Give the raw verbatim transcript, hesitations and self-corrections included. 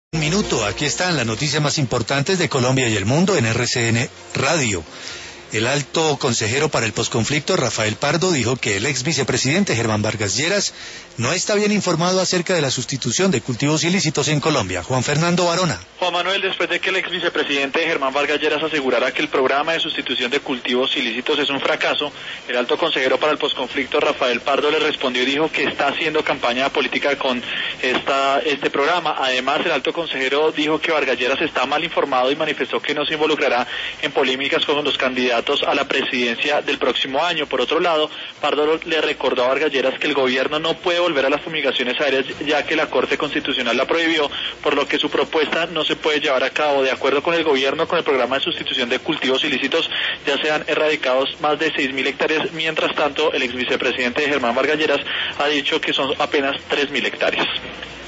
Un minuto, aquí están las noticias más importantes de Colombia y el mundo en R C N Radio. El alto consejero para el posconflicto, Rafael Pardo, dijo que el ex vicepresidente Germán Vargas Lleras no está bien informado acerca de la sustitución de cultivos ilícitos en Colombia. Juan Fernando Varona. Juan Manuel, después de que el ex vicepresidente Germán Vargas Lleras asegurara que el programa de sustitución de cultivos ilícitos es un fracaso, el alto consejero para el posconflicto, Rafael Pardo, le respondió y dijo que está haciendo campaña política con esta, este programa. Además, el alto consejero dijo que Vargas Lleras está mal informado y manifestó que no se involucrará en polémicas con los candidatos a la presidencia del próximo año. Por otro lado, Pardo le recordó a Vargas Lleras que el gobierno no puede volver a las fumigaciones aéreas ya que la Corte Constitucional la prohibió, por lo que su propuesta no se puede llevar a cabo. De acuerdo con el gobierno, con el programa de sustitución de cultivos ilícitos ya se han erradicados más de seis mil hectáreas. Mientras tanto, el ex vicepresidente Germán Vargas Lleras ha dicho que son apenas tres mil hectáreas.